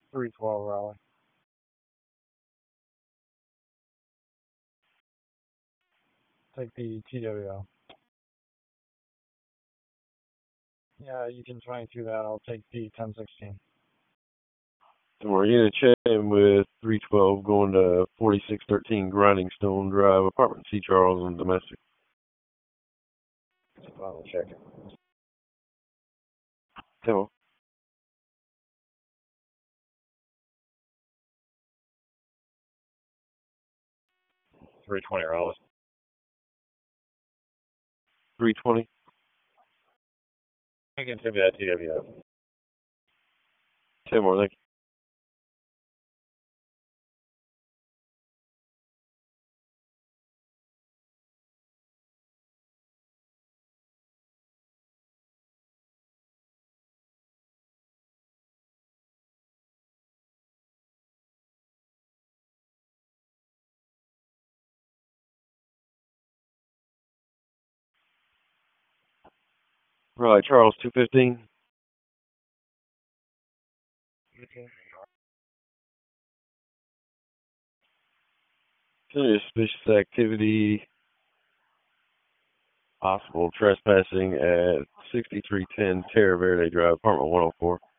312 Raleigh. Take the TWO. Yeah, you can try and do that. I'll take the 1016. We're unit chatting with 312 going to 4613 Grinding Stone Drive, apartment C. Charles and domestic. I'll check it. Hello. 320 Raleigh. 320. You can give me that TWO. 10 more, thank you. Right, Charles 215. Okay. Suspicious activity, possible trespassing at 6310 Terra Verde Drive, apartment 104.